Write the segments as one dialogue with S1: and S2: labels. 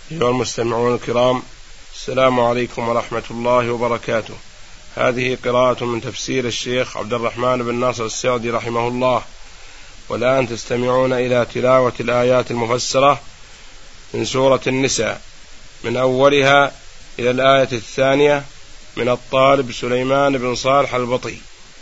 S1: أيها المستمعون الكرام، السلام عليكم ورحمة الله وبركاته. هذه قراءة من تفسير الشيخ عبد الرحمن بن ناصر السعدي رحمه الله، والآن تستمعون إلى تلاوة الآيات المفسرة من سورة النساء من أولها إلى الآية الثانية من الطالب سليمان بن صالح البطي.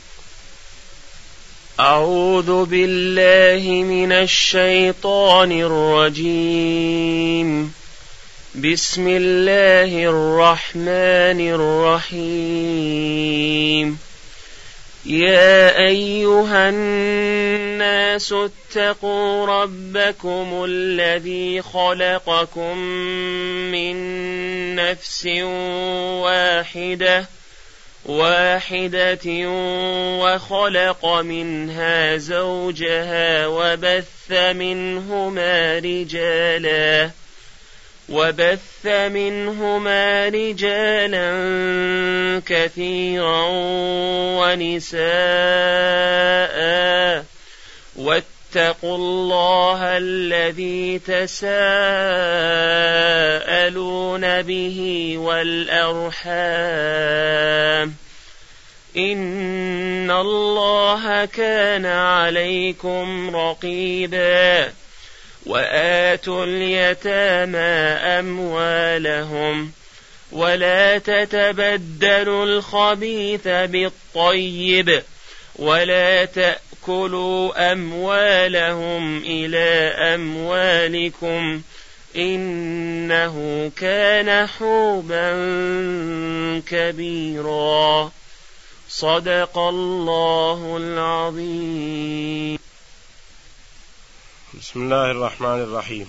S2: أعوذ بالله من الشيطان الرجيم. بسم الله الرحمن الرحيم. يا أيها الناس اتقوا ربكم الذي خلقكم من نفس واحدة وخلق منها زوجها وبث منهما رجالا كثيرا ونساء، واتقوا الله الذي تساءلون به والأرحام، إن الله كان عليكم رقيبا. وآتوا اليتامى أموالهم ولا تتبدلوا الخبيث بالطيب ولا تأكلوا أموالهم إلى أموالكم إنه كان حوبا كبيرا. صدق الله العظيم.
S1: بسم الله الرحمن الرحيم.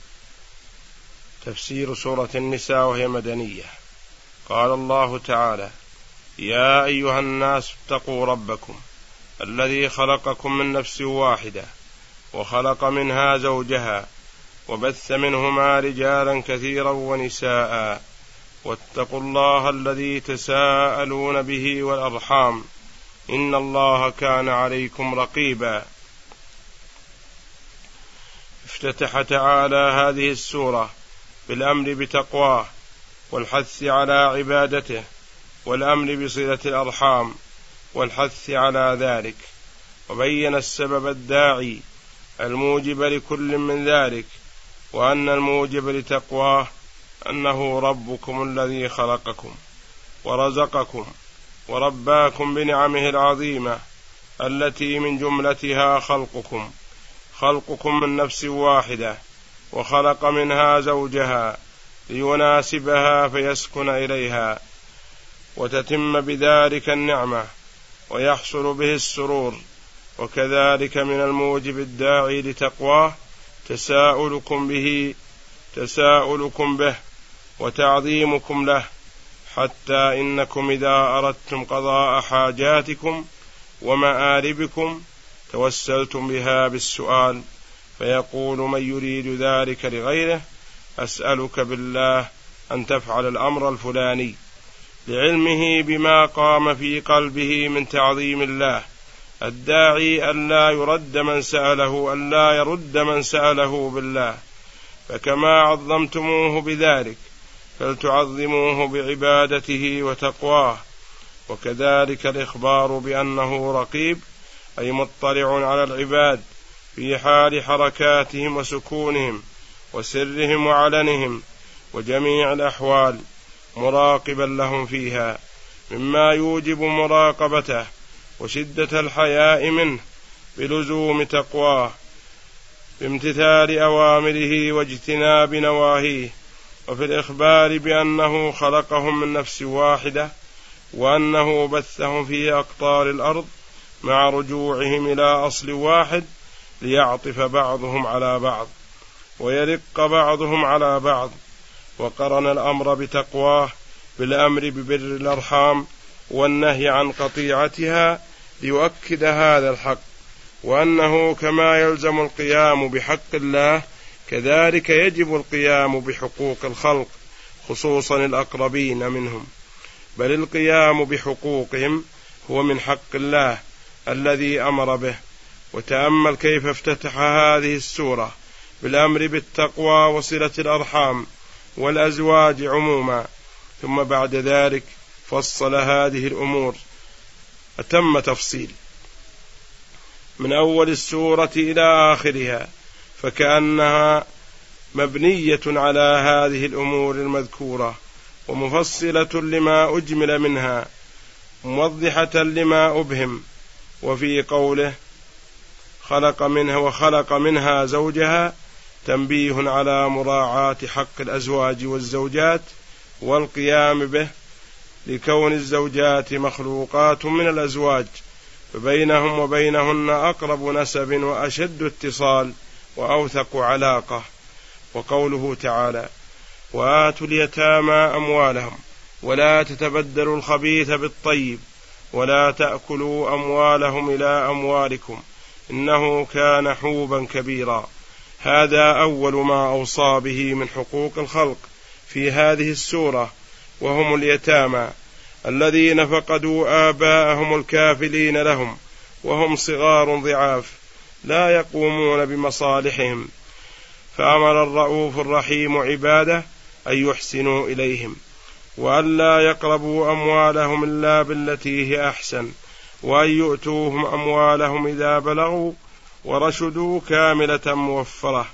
S1: تفسير سورة النساء وهي مدنية. قال الله تعالى: يا أيها الناس اتقوا ربكم الذي خلقكم من نفس واحدة وخلق منها زوجها وبث منهما رجالا كثيرا ونساء، واتقوا الله الذي تساءلون به والأرحام، إن الله كان عليكم رقيبا. افتتح تعالى هذه السورة بالأمر بتقواه والحث على عبادته والأمر بصلة الأرحام والحث على ذلك، وبين السبب الداعي الموجب لكل من ذلك، وأن الموجب لتقواه أنه ربكم الذي خلقكم ورزقكم ورباكم بنعمه العظيمة التي من جملتها خلقكم من نفس واحدة وخلق منها زوجها ليناسبها فيسكن إليها، وتتم بذلك النعمة ويحصل به السرور. وكذلك من الموجب الداعي لتقواه تساؤلكم به وتعظيمكم له، حتى إنكم إذا أردتم قضاء حاجاتكم ومآربكم توسلتم بها بالسؤال، فيقول من يريد ذلك لغيره: أسألك بالله أن تفعل الأمر الفلاني، لعلمه بما قام في قلبه من تعظيم الله الداعي ألا يرد من سأله بالله. فكما عظمتموه بذلك فلتعظموه بعبادته وتقواه. وكذلك الإخبار بأنه رقيب، أي مطلع على العباد في حال حركاتهم وسكونهم وسرهم وعلنهم وجميع الأحوال، مراقبا لهم فيها مما يوجب مراقبته وشدة الحياء منه بلزوم تقواه، بامتثال أوامره واجتناب نواهيه. وفي الإخبار بأنه خلقهم من نفس واحدة وأنه بثهم في أقطار الأرض مع رجوعهم إلى أصل واحد ليعطف بعضهم على بعض ويرق بعضهم على بعض. وقرن الأمر بتقواه بالأمر ببر الأرحام والنهي عن قطيعتها ليؤكد هذا الحق، وأنه كما يلزم القيام بحق الله كذلك يجب القيام بحقوق الخلق، خصوصا الأقربين منهم، بل القيام بحقوقهم هو من حق الله الذي أمر به. وتأمل كيف افتتح هذه السورة بالأمر بالتقوى وصلة الأرحام والأزواج عموما، ثم بعد ذلك فصل هذه الأمور أتم تفصيل من أول السورة إلى آخرها، فكأنها مبنية على هذه الأمور المذكورة ومفصلة لما أجمل منها، موضحة لما أبهم. وفي قوله وخلق منها زوجها تنبيه على مراعاة حق الأزواج والزوجات والقيام به، لكون الزوجات مخلوقات من الأزواج، فبينهم وبينهن أقرب نسب وأشد اتصال وأوثق علاقة. وقوله تعالى: وآتوا اليتامى أموالهم ولا تتبدلوا الخبيث بالطيب ولا تأكلوا أموالهم إلى أموالكم إنه كان حوبا كبيرا. هذا أول ما أوصى به من حقوق الخلق في هذه السورة، وهم اليتامى الذين فقدوا آباءهم الكافلين لهم وهم صغار ضعاف لا يقومون بمصالحهم، فأمر الرؤوف الرحيم عباده أن يحسنوا إليهم وأن لا يقربوا أموالهم إلا بالتي هي أحسن، وأن يؤتوهم أموالهم إذا بلغوا ورشدوا كاملة موفرة،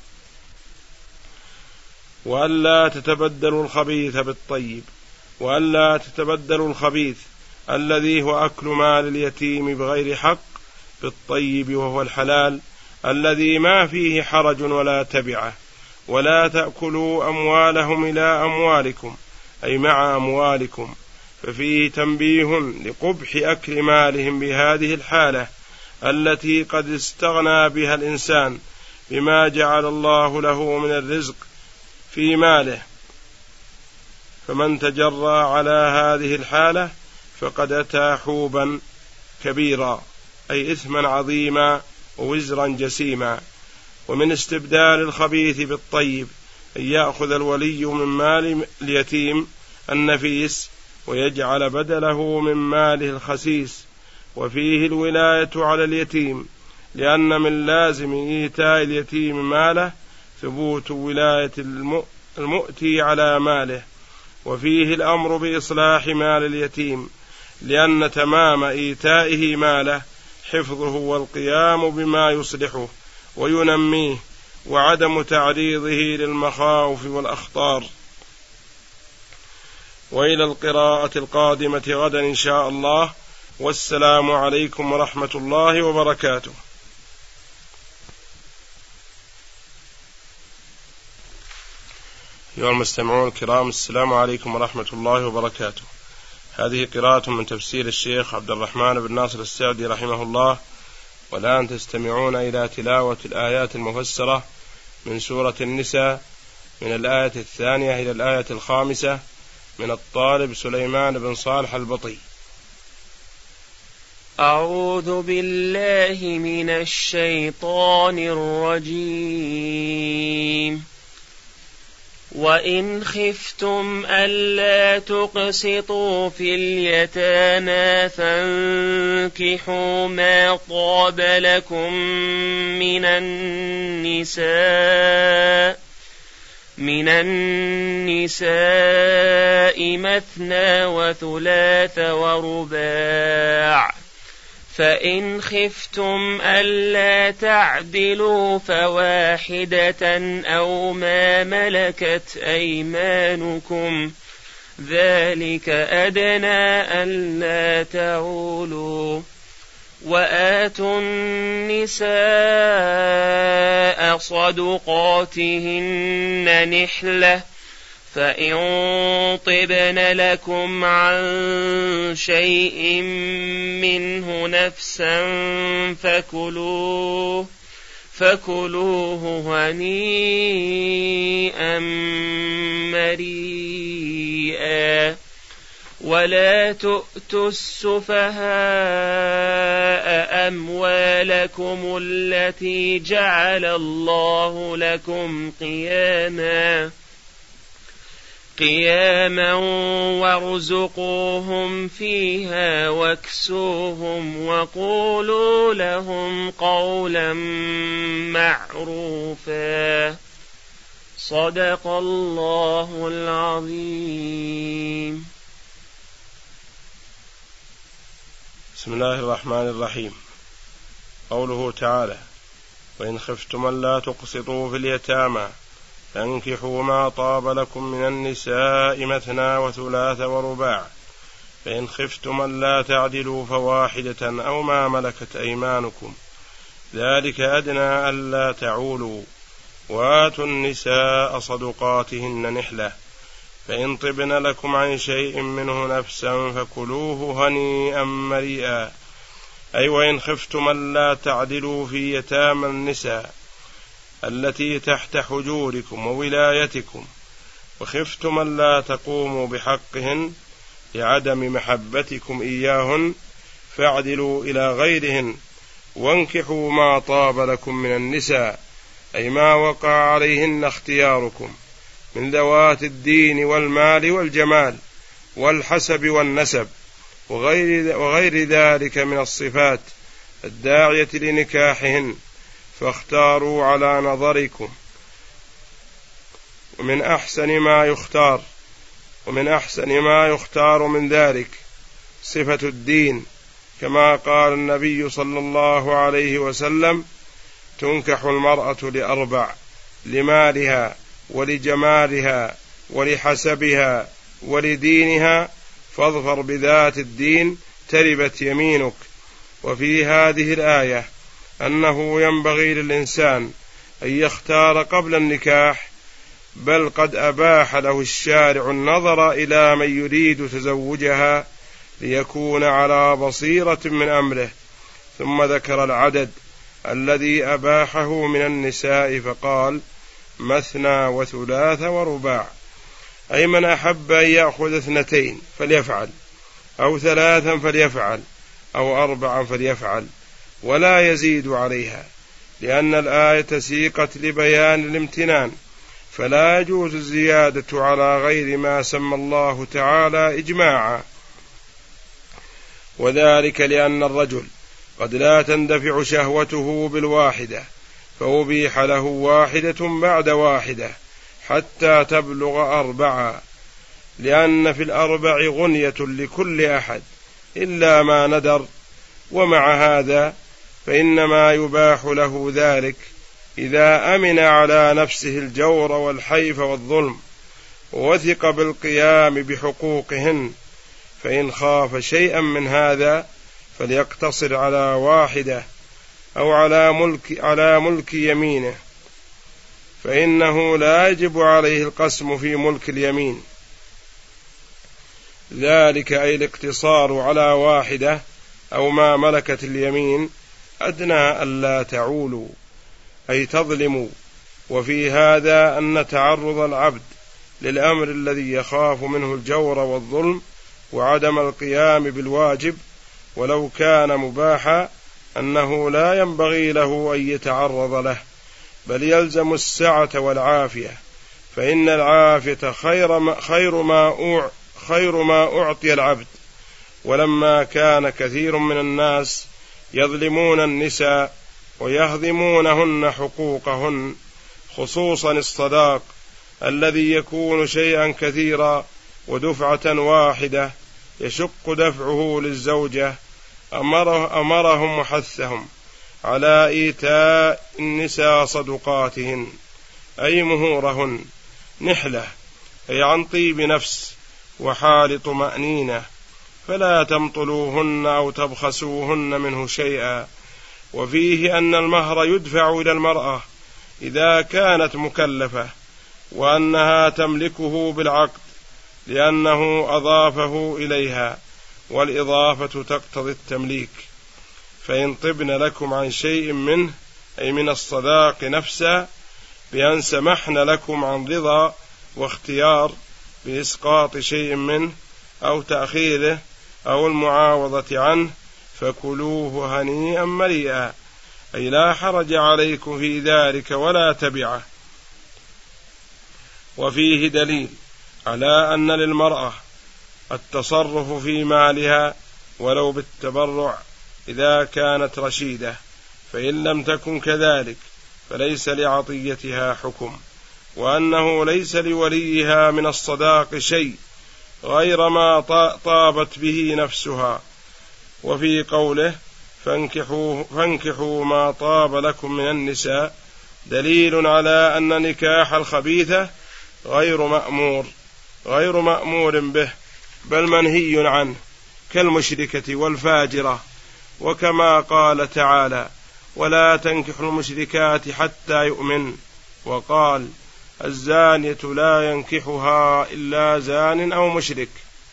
S1: وأن لا تتبدلوا الخبيث بالطيب، وأن لا تتبدلوا الخبيث الذي هو أكل مال اليتيم بغير حق بالطيب وهو الحلال الذي ما فيه حرج ولا تبعة. ولا تأكلوا أموالهم إلى أموالكم أي مع أموالكم، ففيه تنبيه لقبح أكل مالهم بهذه الحالة التي قد استغنى بها الإنسان بما جعل الله له من الرزق في ماله، فمن تجرى على هذه الحالة فقد أتى حوبا كبيرا أي إثما عظيما ووزرا جسيما. ومن استبدال الخبيث بالطيب أن يأخذ الولي من مال اليتيم النفيس ويجعل بدله من ماله الخسيس، وفيه الولاية على اليتيم، لأن من لازم إيتاء اليتيم ماله ثبوت ولاية المؤتي على ماله، وفيه الأمر بإصلاح مال اليتيم، لأن تمام إيتائه ماله حفظه والقيام بما يصلحه وينميه، وعدم تعريضه للمخاوف والأخطار. وإلى القراءة القادمة غدا إن شاء الله، والسلام عليكم ورحمة الله وبركاته. أيها المستمعون الكرام، السلام عليكم ورحمة الله وبركاته. هذه قراءة من تفسير الشيخ عبد الرحمن بن ناصر السعدي رحمه الله، والآن تستمعون إلى تلاوة الآيات المفسرة من سورة النساء من الآية 2 إلى الآية 5 من الطالب سليمان بن صالح البطي.
S2: أعوذ بالله من الشيطان الرجيم. وإن خفتم ألا تقسطوا في اليتامى فانكحوا ما طاب لكم من النساء مثنى وثلاث ورباع، فإن خفتم ألا تعدلوا فواحدة أو ما ملكت أيمانكم ذلك أدنى ألا تعولوا. وآتوا النساء صدقاتهن نحلة، فإن طبن لكم عن شيء منه نفسا فكلوه هنيئا مريئا. ولا تؤتوا السفهاء أموالكم التي جعل الله لكم قياما وارزقوهم فيها واكسوهم وقولوا لهم قولا معروفا. صدق الله العظيم.
S1: بسم الله الرحمن الرحيم. قوله تعالى: وإن خفتم ألا تقسطوا في اليتامى فانكحوا ما طاب لكم من النساء مثنى وثلاث ورباع، فإن خفتم ألا تعدلوا فواحدة أو ما ملكت أيمانكم ذلك أدنى ألا تعولوا، وآتوا النساء صدقاتهن نحلة، فإن طبن لكم عن شيء منه نفسا فكلوه هنيئا مريئا. أي وإن خفتم ألا تعدلوا في يتامى النساء التي تحت حجوركم وولايتكم، وخفتم ألا تقوموا بحقهن لعدم محبتكم إياهن، فاعدلوا إلى غيرهن، وانكحوا ما طاب لكم من النساء، أي ما وقع عليهن اختياركم من ذوات الدين والمال والجمال والحسب والنسب وغير ذلك من الصفات الداعية لنكاحهن، فاختاروا على نظركم. ومن أحسن ما يختار من ذلك صفة الدين، كما قال النبي صلى الله عليه وسلم: تنكح المرأة لأربع: لمالها ولجمالها ولحسبها ولدينها، فاظفر بذات الدين تربت يمينك. وفي هذه الآية أنه ينبغي للإنسان أن يختار قبل النكاح، بل قد أباح له الشارع النظر إلى من يريد تزوجها ليكون على بصيرة من أمره. ثم ذكر العدد الذي أباحه من النساء فقال: مثنى وثلاث ورباع، أي من أحب أن يأخذ 2 فليفعل، أو 3 فليفعل، أو 4 فليفعل، ولا يزيد عليها، لأن الآية سيقت لبيان الامتنان، فلا يجوز الزيادة على غير ما سمى الله تعالى إجماعا. وذلك لأن الرجل قد لا تندفع شهوته بالواحدة، فأبيح له واحدة بعد واحدة حتى تبلغ 4، لأن في 4 غنية لكل أحد إلا ما ندر. ومع هذا فإنما يباح له ذلك إذا أمن على نفسه الجور والحيف والظلم، ووثق بالقيام بحقوقهن. فإن خاف شيئا من هذا فليقتصر على واحدة، أو على ملك يمينه، فإنه لا يجب عليه القسم في ملك اليمين. ذلك أي الاقتصار على واحدة أو ما ملكت اليمين أدنى ألا تعولوا، أي تظلموا. وفي هذا أن تعرض العبد للأمر الذي يخاف منه الجور والظلم وعدم القيام بالواجب، ولو كان مباحا، أنه لا ينبغي له أن يتعرض له، بل يلزم السعة والعافية، فإن العافية خير ما أعطي العبد. ولما كان كثير من الناس يظلمون النساء ويهضمونهن حقوقهن، خصوصا الصداق الذي يكون شيئا كثيرا ودفعة واحدة يشق دفعه للزوجة، أمرهم وحثهم على إيتاء النساء صدقاتهن، أي مهورهن، نحلة، أي عن طيب نفس وحال طمأنينة، فلا تمطلوهن أو تبخسوهن منه شيئا. وفيه أن المهر يدفع إلى المرأة إذا كانت مكلفة، وأنها تملكه بالعقد، لأنه أضافه إليها، والإضافة تقتضي التمليك. فإن طبن لكم عن شيء منه، أي من الصداق نفسه، بأن سمحن لكم عن رضا واختيار بإسقاط شيء منه أو تأخيره أو المعاوضة عنه، فكلوه هنيئا مريئا، أي لا حرج عليكم في ذلك ولا تبعه. وفيه دليل على أن للمرأة التصرف في مالها ولو بالتبرع إذا كانت رشيدة، فإن لم تكن كذلك فليس لعطيتها حكم. وأنه ليس لوليها من الصداق شيء غير ما طابت به نفسها. وفي قوله فانكحوا ما طاب لكم من النساء دليل على أن نكاح الخبيثة غير مأمور به، بل منهي عنه، كالمشركة والفاجرة. وكما قال تعالى: ولا تنكحوا المشركات حتى يؤمن، وقال: الزانية لا ينكحها إلا زان أو مشرك.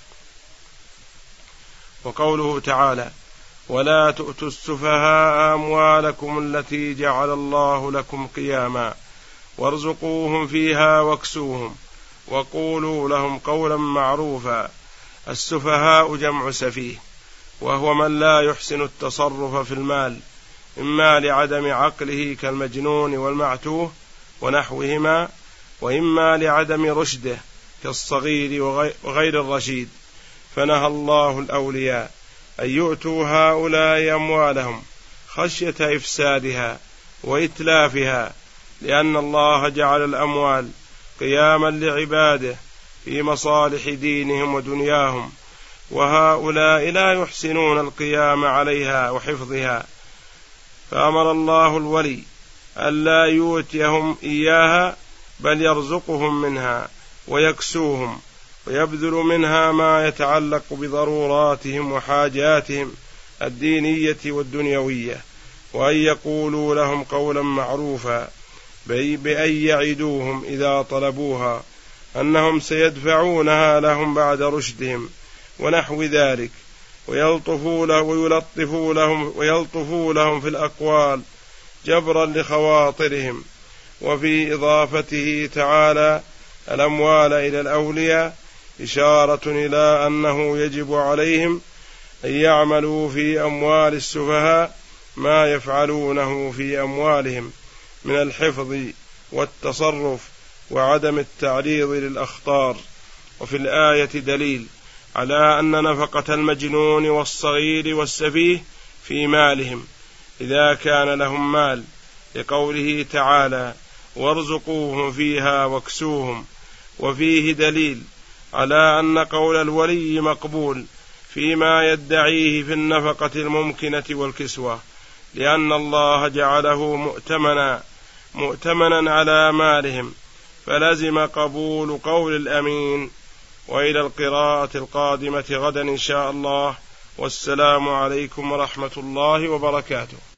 S1: وقوله تعالى: ولا تؤتوا السفهاء أموالكم التي جعل الله لكم قياما وارزقوهم فيها واكسوهم وقولوا لهم قولا معروفا. السفهاء جمع سفيه، وهو من لا يحسن التصرف في المال، إما لعدم عقله كالمجنون والمعتوه ونحوهما، وإما لعدم رشده كالصغير وغير الرشيد. فنهى الله الأولياء أن يؤتوا هؤلاء أموالهم خشية إفسادها وإتلافها، لأن الله جعل الأموال قياما لعباده في مصالح دينهم ودنياهم، وهؤلاء لا يحسنون القيام عليها وحفظها، فأمر الله الولي ألا يؤتيهم إياها، بل يرزقهم منها ويكسوهم ويبذل منها ما يتعلق بضروراتهم وحاجاتهم الدينية والدنيوية، وأن يقولوا لهم قولا معروفا، بأن يعدوهم إذا طلبوها أنهم سيدفعونها لهم بعد رشدهم ونحو ذلك، ويلطفوا لهم في الأقوال جبرا لخواطرهم. وفي إضافته تعالى الأموال إلى الأولياء إشارة إلى أنه يجب عليهم أن يعملوا في أموال السفهاء ما يفعلونه في أموالهم من الحفظ والتصرف وعدم التعريض للأخطار. وفي الآية دليل على أن نفقة المجنون والصغير والسفيه في مالهم إذا كان لهم مال، لقوله تعالى: وارزقوهم فيها واكسوهم. وفيه دليل على أن قول الولي مقبول فيما يدعيه في النفقة الممكنة والكسوة، لأن الله جعله مؤتمنا على مالهم، فلزم قبول قول الأمين. وإلى القراءة القادمة غدا إن شاء الله، والسلام عليكم ورحمة الله وبركاته.